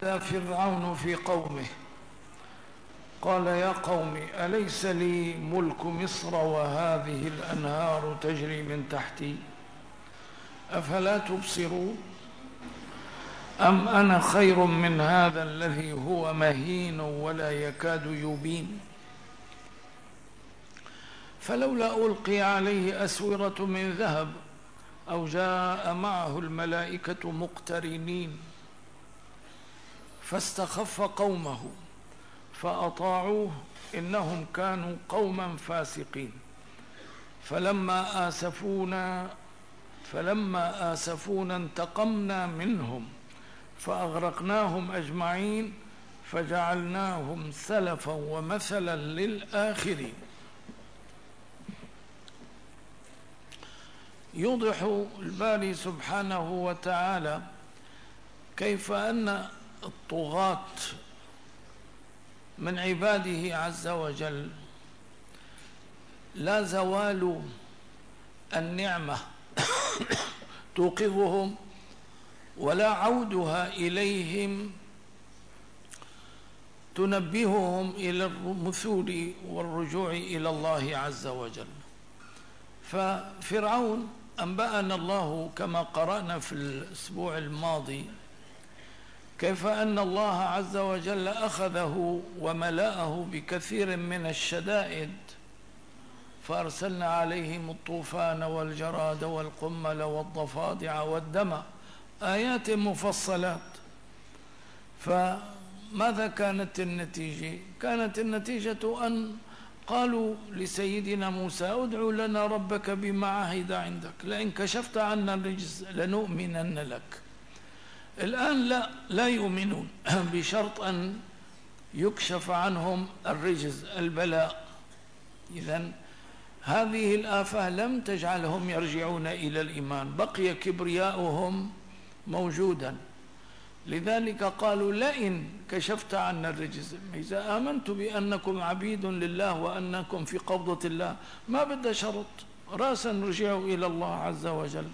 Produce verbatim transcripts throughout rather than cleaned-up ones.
فرعون في قومه قال يا قوم أليس لي ملك مصر وهذه الأنهار تجري من تحتي أفلا تبصرون أم أنا خير من هذا الذي هو مهين ولا يكاد يبين فلولا ألقي عليه أسورة من ذهب أو جاء معه الملائكة مقترنين فاستخف قومه فأطاعوه إنهم كانوا قوما فاسقين فلما آسفونا فلما آسفونا انتقمنا منهم فأغرقناهم أجمعين فجعلناهم سلفا ومثلا للآخرين. يوضح الباري سبحانه وتعالى كيف أن الطغاة من عباده عز وجل لا زوال النعمة توقظهم ولا عودها إليهم تنبههم إلى المثول والرجوع إلى الله عز وجل. ففرعون أنبأنا الله كما قرأنا في الأسبوع الماضي كيف أن الله عز وجل أخذه وملأه بكثير من الشدائد فأرسلنا عليهم الطوفان والجراد والقمل والضفادع والدم آيات مفصلات. فماذا كانت النتيجة؟ كانت النتيجة أن قالوا لسيدنا موسى ادع لنا ربك بما عهد عندك لئن كشفت عنا الرجز لنؤمنن لك. الآن لا لا يؤمنون بشرط أن يكشف عنهم الرجز البلاء. إذن هذه الآفة لم تجعلهم يرجعون إلى الإيمان، بقي كبرياؤهم موجودا. لذلك قالوا لئن كشفت عنا الرجز، إذا آمنت بأنكم عبيد لله وأنكم في قبضة الله ما بدأ شرط، راسا رجعوا إلى الله عز وجل.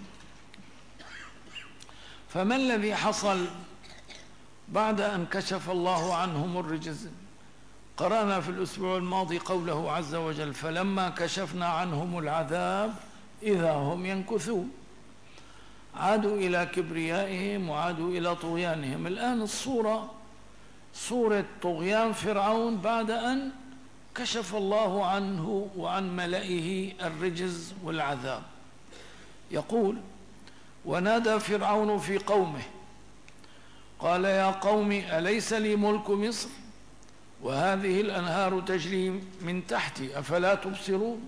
فما الذي حصل بعد أن كشف الله عنهم الرجز؟ قرأنا في الأسبوع الماضي قوله عز وجل فلما كشفنا عنهم العذاب إذا هم ينكثون، عادوا إلى كبريائهم وعادوا إلى طغيانهم. الآن الصورة صورة طغيان فرعون بعد أن كشف الله عنه وعن ملئه الرجز والعذاب. يقول ونادى فرعون في قومه قال يا قوم أليس لي ملك مصر وهذه الأنهار تجري من تحتي أفلا تبصرون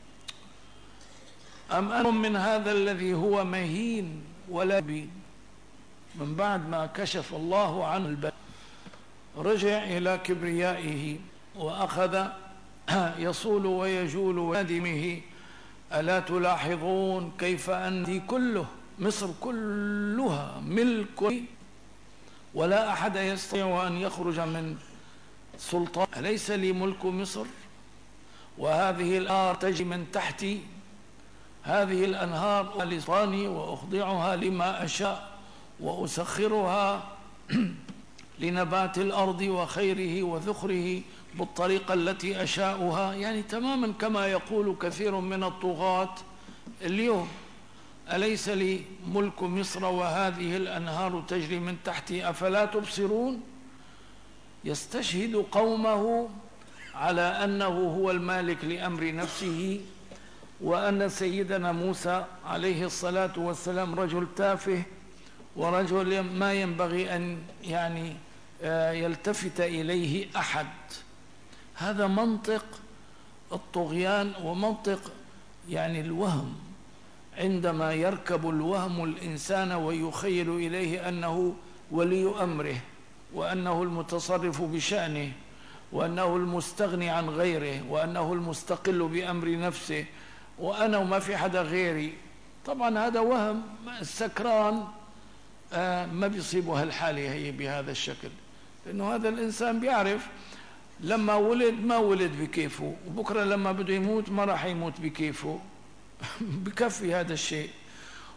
أم أنتم من هذا الذي هو مهين ولا يبين. من بعد ما كشف الله عنه البلاء رجع إلى كبريائه وأخذ يصول ويجول ويندمه. ألا تلاحظون كيف أن كله مصر كلها ملك ولا أحد يستطيع أن يخرج من سلطان. أليس لي ملك مصر وهذه الأنهار تجري من تحتي، هذه الأنهار لسلطاني وأخضعها لما أشاء وأسخرها لنبات الأرض وخيره وذخره بالطريقة التي أشاؤها، يعني تماما كما يقول كثير من الطغاة اليوم. أليس لي ملك مصر وهذه الأنهار تجري من تحتي أفلا تبصرون. يستشهد قومه على أنه هو المالك لأمر نفسه وأن سيدنا موسى عليه الصلاة والسلام رجل تافه ورجل ما ينبغي أن يعني يلتفت إليه أحد. هذا منطق الطغيان ومنطق يعني الوهم، عندما يركب الوهم الإنسان ويخيل إليه أنه ولي أمره وأنه المتصرف بشأنه وأنه المستغني عن غيره وأنه المستقل بأمر نفسه وأنا وما في حدا غيري. طبعا هذا وهم. السكران آه ما بيصيبه هالحالة هي بهذا الشكل، لأنه هذا الإنسان بيعرف لما ولد ما ولد بكيفه وبكرة لما بده يموت ما راح يموت بكيفه بكفي هذا الشيء.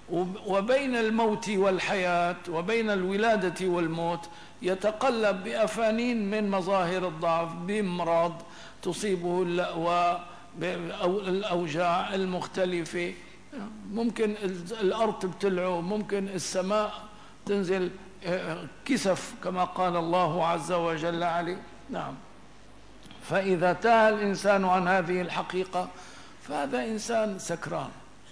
وبين الموت والحياة وبين الولادة والموت يتقلب بأفانين من مظاهر الضعف، بمرض تصيبه اللأواء، أو الأوجاع المختلفة، ممكن الأرض تبتلعه، ممكن السماء تنزل كسف كما قال الله عز وجل عليه. نعم. فإذا تاه الإنسان عن هذه الحقيقة فهذا إنسان سكران.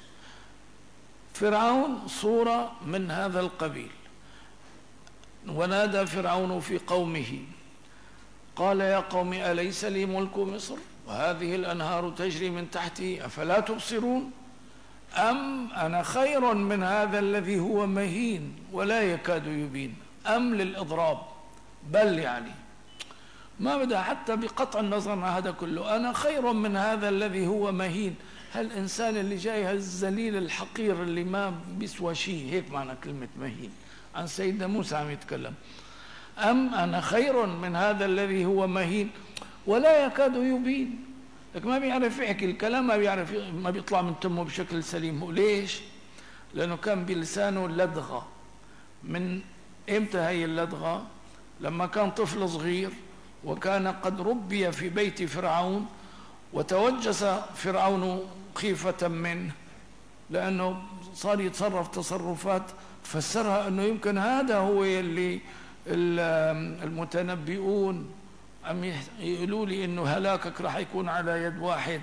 فرعون صورة من هذا القبيل. ونادى فرعون في قومه قال يا قوم أليس لي ملك مصر وهذه الأنهار تجري من تحتي أفلا تبصرون أم أنا خير من هذا الذي هو مهين ولا يكاد يبين. أم للإضراب، بل يعني ما بدأ حتى بقطع النظر عن هذا كله، أنا خير من هذا الذي هو مهين. هالإنسان اللي جاي هالذليل الحقير اللي ما بيسوى شيء، هيك معنى كلمة مهين. عن سيدنا موسى عم يتكلم. أم أنا خير من هذا الذي هو مهين ولا يكاد يبين. لك ما بيعرف يحكي الكلام، ما بيعرف، ما بيطلع من تمه بشكل سليم. ليش؟ لأنه كان بلسانه لدغة. من إمتى هي اللدغة؟ لما كان طفل صغير وكان قد ربي في بيت فرعون، وتوجس فرعون خيفة منه لأنه صار يتصرف تصرفات فسرها أنه يمكن هذا هو اللي المتنبئون عم يقولوا لي أنه هلاكك راح يكون على يد واحد.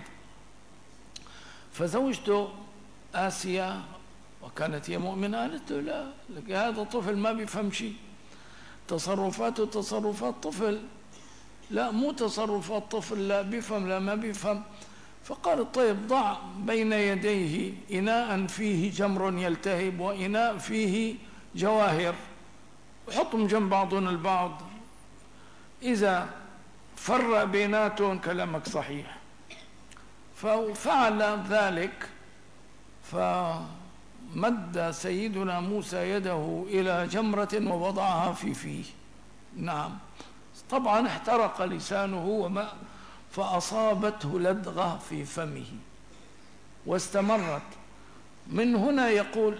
فزوجته آسيا وكانت هي مؤمنة قالت له لا، لك هذا طفل ما بيفهم شيء، تصرفاته تصرفات طفل. لا مو تصرفات طفل، لا بيفهم لا ما بيفهم. فقال طيب ضع بين يديه إناء فيه جمر يلتهب وإناء فيه جواهر، وحطهم جنب بعضهم البعض، إذا فرق بيناتهم كلامك صحيح. ففعل ذلك، فمد سيدنا موسى يده إلى جمرة ووضعها في فيه. نعم. طبعا احترق لسانه وما، فأصابته لدغة في فمه واستمرت. من هنا يقول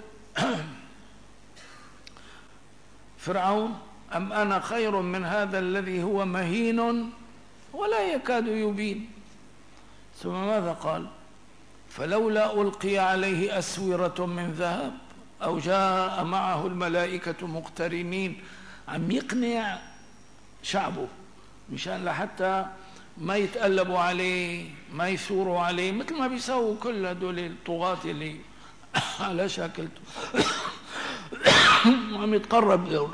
فرعون أم أنا خير من هذا الذي هو مهين ولا يكاد يبين. ثم ماذا قال؟ فلولا ألقي عليه أسورة من ذهب أو جاء معه الملائكة مقترنين. عم يقنع شعبه مشان لحتى ما يتقلبوا عليه، ما يثوروا عليه مثل ما بيسووا كل هدول الطغاة اللي على شاكلته وعم يتقرب له.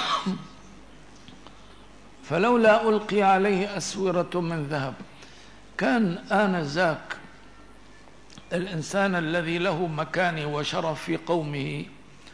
فلولا ألقي عليه أسورة من ذهب. كان آنذاك الإنسان الذي له مكانة وشرف في قومه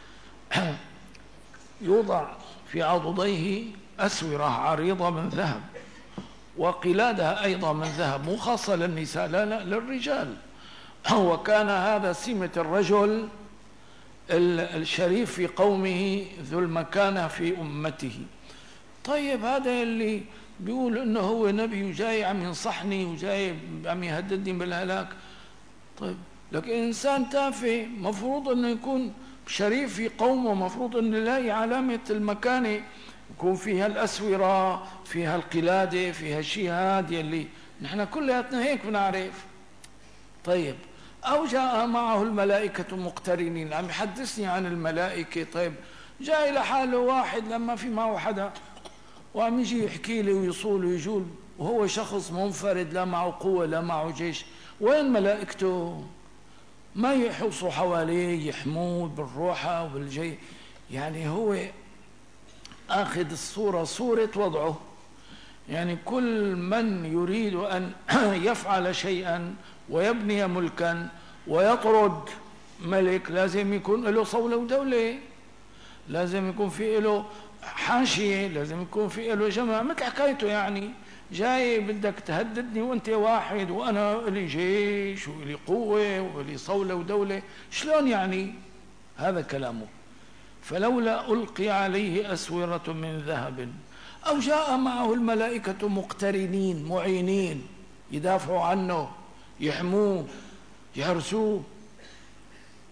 يوضع في عضديه أسورة عريضة من ذهب، وقلادها أيضا من ذهب، مو خاصة للنساء، لا لا للرجال. وكان هذا سمة الرجل الشريف في قومه ذو المكانة في أمته. طيب هذا اللي بيقول إنه هو نبي وجاي عم ينصحني وجاي عم يهددني بالهلاك، طيب لكن إنسان تافه مفروض إنه يكون شريف في قومه، مفروض إنه يلاقي علامة المكانة، يكون فيها الأسورة، فيها القلادة، فيها الشهاد يلي نحن كلياتنا هيك بنعرف. طيب أو جاء معه الملائكة مقترنين، عم يحدثني عن الملائكة. طيب جاي لحاله واحد لما في معه حدا وعم يجي يحكي لي ويصول ويجول وهو شخص منفرد لا معه قوة لا معه جيش، وين ملائكته؟ ما يحوصوا حواليه يحموه بالروحة وبالجي. يعني هو آخذ الصورة صورة وضعه. يعني كل من يريد أن يفعل شيئا ويبني ملكا ويطرد ملك لازم يكون له صولة ودولة، لازم يكون في له حاشية، لازم يكون في له جماعة. مثل حكايته يعني جاي بدك تهددني وانت واحد وانا لي جيش ولي قوة ولي صولة ودولة، شلون يعني؟ هذا كلامه. فلولا ألقي عليه أسورة من ذهب أو جاء معه الملائكة مقترنين معينين يدافعوا عنه يحموه يحرسوه.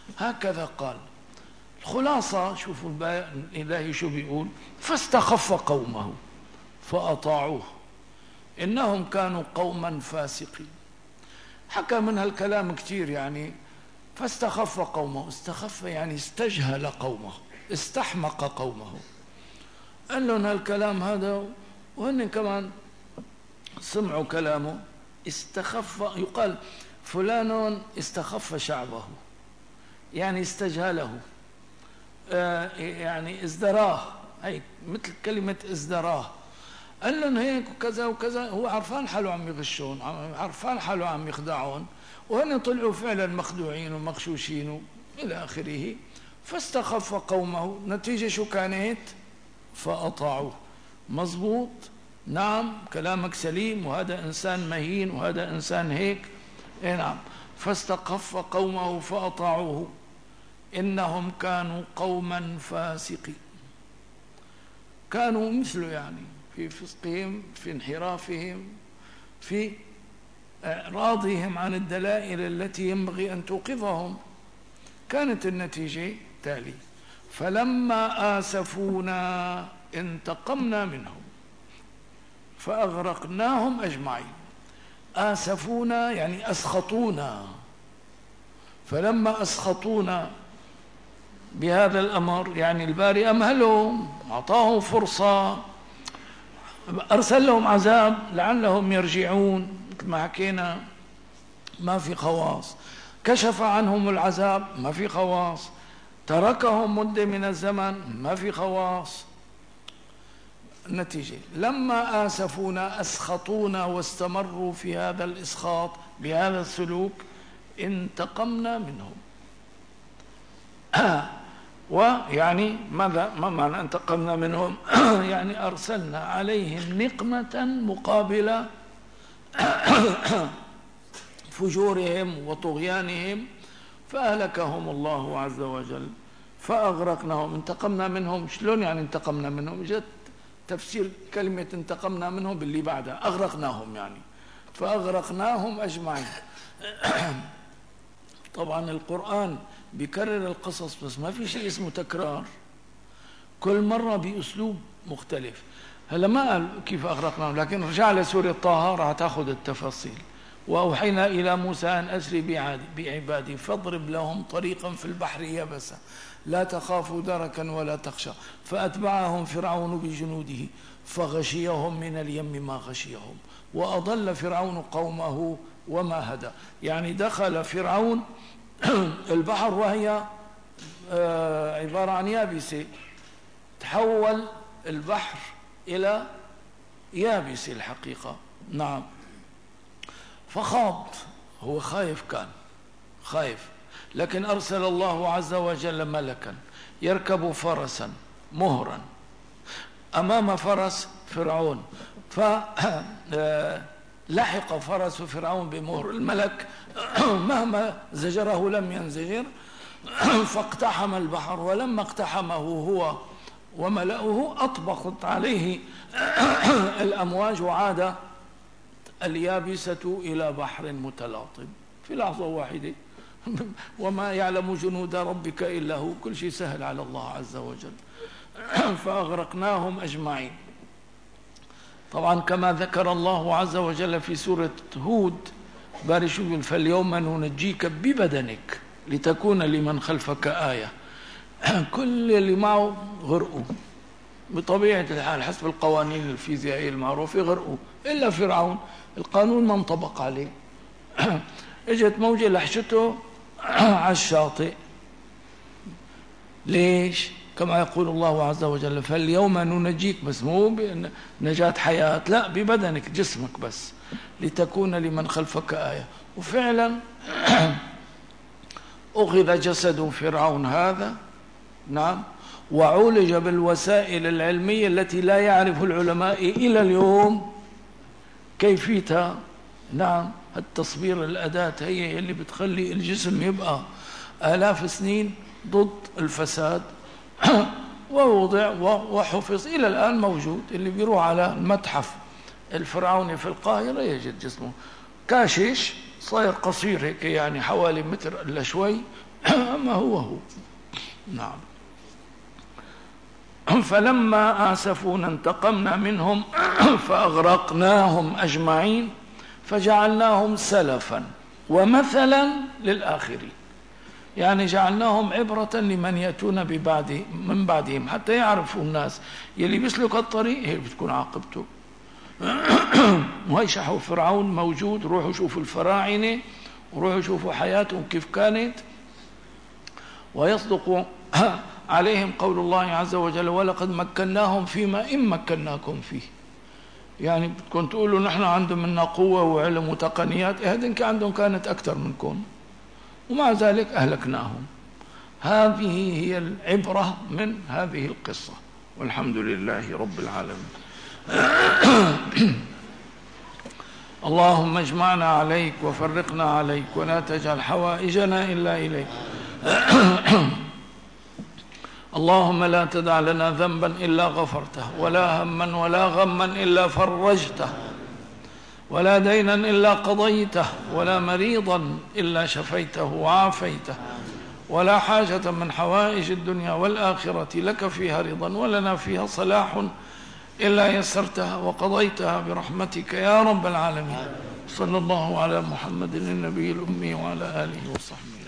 هكذا قال. الخلاصة شوفوا الإلهي شو بيقول: فاستخف قومه فأطاعوه إنهم كانوا قوما فاسقين. حكى من هالكلام كتير يعني. فاستخف قومه، استخف يعني استجهل قومه، استحمق قومه، قال لهم هالكلام هذا وهن كمان سمعوا كلامه. استخف، يقال فلان استخف شعبه، يعني استجهله، آه يعني ازدراه، هي مثل كلمة ازدراه. قال لهم هيك وكذا وكذا، هو عرفان حاله عم يغشون، عرفان حاله عم يخدعون، وهن طلعوا فعلا مخدوعين ومغشوشين إلى آخره. فاستخف قومه، نتيجة شو كانت؟ فأطاعوه. مظبوط، نعم كلامك سليم، وهذا إنسان مهين وهذا إنسان هيك. إيه نعم. فاستخف قومه فأطاعوه إنهم كانوا قوما فاسقين. كانوا مثله يعني في فسقهم، في انحرافهم، في إعراضهم عن الدلائل التي ينبغي أن توقظهم. كانت النتيجة تالي: فلما آسفونا انتقمنا منهم فأغرقناهم أجمعين. آسفونا يعني أسخطونا، فلما أسخطونا بهذا الأمر يعني الباري أمهلهم، أعطاهم فرصة، أرسل لهم عذاب لعلهم يرجعون، مثل ما حكينا ما في خواص. كشف عنهم العذاب ما في خواص. تركهم مدة من الزمن ما في خواص. النتيجة لما آسفونا أسخطونا واستمروا في هذا الإسخاط بهذا السلوك انتقمنا منهم. ويعني ماذا ما معنى انتقمنا منهم؟ يعني أرسلنا عليهم نقمة مقابل فجورهم وطغيانهم فأهلكهم الله عز وجل فأغرقناهم. انتقمنا منهم شلون يعني انتقمنا منهم؟ جت تفسير كلمة انتقمنا منهم باللي بعدها أغرقناهم، يعني فأغرقناهم أجمعين. طبعا القرآن بيكرر القصص بس ما في شيء اسمه تكرار، كل مرة بأسلوب مختلف. هلا ما قال كيف أغرقناهم، لكن رجع لسورة طه راح تأخذ التفاصيل. وأوحينا إلى موسى أن أسري بعبادي فاضرب لهم طريقا في البحر يبسا لا تخافوا دركا ولا تخشى فأتبعهم فرعون بجنوده فغشيهم من اليم ما غشيهم وأضل فرعون قومه وما هدى. يعني دخل فرعون البحر وهي عبارة عن يابسة، تحول البحر إلى يابسة الحقيقة. نعم. فخاض، هو خايف، كان خايف، لكن أرسل الله عز وجل ملكا يركب فرسا مهرا أمام فرس فرعون، فلحق فرس فرعون بمهر الملك مهما زجره لم ينزجر فاقتحم البحر، ولما اقتحمه هو وملأه أطبقت عليه الأمواج وعاد اليابسة إلى بحر متلاطم في لحظة واحدة. وما يعلم جنود ربك إلا هو، كل شيء سهل على الله عز وجل. فأغرقناهم أجمعين. طبعا كما ذكر الله عز وجل في سورة هود باري شو يقول: فاليوم ننجيك ببدنك لتكون لمن خلفك آية. كل اللي معه غرقوا بطبيعة الحال حسب القوانين الفيزيائية المعروفة، غرقوا إلا فرعون، القانون ما انطبق عليه. اجت موجة لحشته على الشاطئ. ليش؟ كما يقول الله عز وجل: فاليوم ننجيك، بس مو بنجاة حياة، لا، ببدنك جسمك بس لتكون لمن خلفك آية. وفعلا أخذ جسد فرعون هذا، نعم، وعولج بالوسائل العلمية التي لا يعرف العلماء إلى اليوم كيفيتها. نعم، التصوير، الأداة هي اللي بتخلي الجسم يبقى آلاف سنين ضد الفساد. ووضع وحفظ إلى الآن موجود. اللي بيروح على المتحف الفرعوني في القاهرة يجد جسمه كاشش صاير قصير هيك، يعني حوالي متر إلا شوي، أما هو هو. نعم. فلما آسفونا انتقمنا منهم فأغرقناهم أجمعين فجعلناهم سلفا ومثلا للآخرين، يعني جعلناهم عبرة لمن يأتون ببعد من بعدهم، حتى يعرفوا الناس يلي بيسلك الطريق هي بتكون عاقبته. ويشحوا فرعون موجود، روحوا شوفوا الفراعنة وروحوا شوفوا حياتهم كيف كانت. ويصدق عليهم قول الله عز وجل ولقد مكناهم فيما إن مكناكم فيه، يعني بدكم تقولوا نحن عندهم منا قوة وعلم وتقنيات، هذين عندهم كانت أكثر منكم ومع ذلك أهلكناهم. هذه هي العبرة من هذه القصة، والحمد لله رب العالمين. اللهم اجمعنا عليك وفرقنا عليك ولا تجعل حوائجنا إلا إليك. اللهم لا تدع لنا ذنبا إلا غفرته، ولا هما ولا غما إلا فرجته، ولا دينا إلا قضيته، ولا مريضا إلا شفيته وعافيته، ولا حاجة من حوائج الدنيا والآخرة لك فيها رضا ولنا فيها صلاح إلا يسرتها وقضيتها برحمتك يا رب العالمين. صلى الله على محمد النبي الأمي وعلى آله وصحبه.